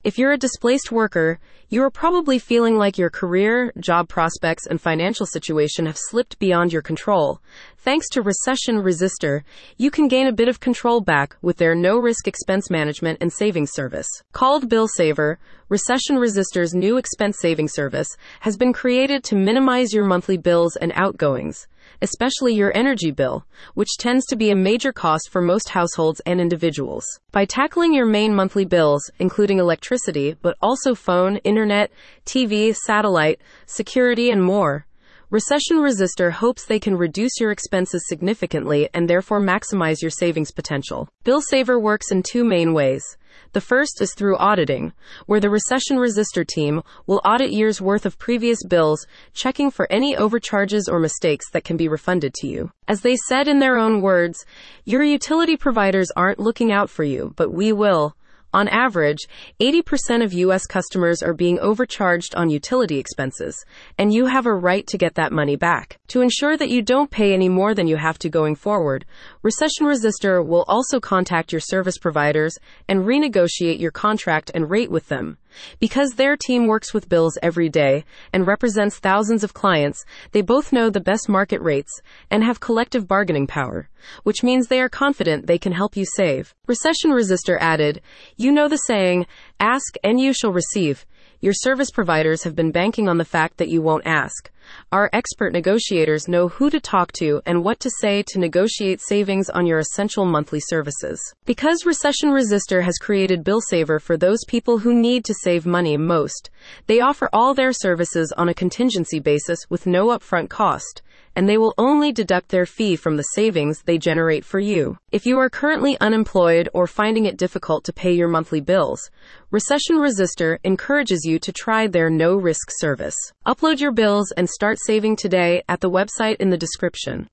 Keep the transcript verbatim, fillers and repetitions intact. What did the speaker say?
If you're a displaced worker, you are probably feeling like your career, job prospects, and financial situation have slipped beyond your control. Thanks to Recession Resister, you can gain a bit of control back with their no-risk expense management and savings service. Called Bill Saver, Recession Resister's new expense saving service has been created to minimize your monthly bills and outgoings, especially your energy bill, which tends to be a major cost for most households and individuals. By tackling your main monthly bills, including electricity, but also phone, internet, T V, satellite, security, and more, Recession Resister hopes they can reduce your expenses significantly and therefore maximize your savings potential. Bill Saver works in two main ways. The first is through auditing, where the Recession Resister team will audit years' worth of previous bills, checking for any overcharges or mistakes that can be refunded to you. As they said in their own words, your utility providers aren't looking out for you, but we will. On average, eighty percent of U S customers are being overcharged on utility expenses, and you have a right to get that money back. To ensure that you don't pay any more than you have to going forward, Recession Resister will also contact your service providers and renegotiate your contract and rate with them. Because their team works with bills every day and represents thousands of clients, they both know the best market rates and have collective bargaining power, which means they are confident they can help you save. Recession Resister added, you know the saying, ask and you shall receive. Your service providers have been banking on the fact that you won't ask. Our expert negotiators know who to talk to and what to say to negotiate savings on your essential monthly services. Because Recession Resister has created Bill Saver for those people who need to save money most, they offer all their services on a contingency basis with no upfront cost, and they will only deduct their fee from the savings they generate for you. If you are currently unemployed or finding it difficult to pay your monthly bills, Recession Resister encourages you to try their no-risk service. Upload your bills and start saving today at the website in the description.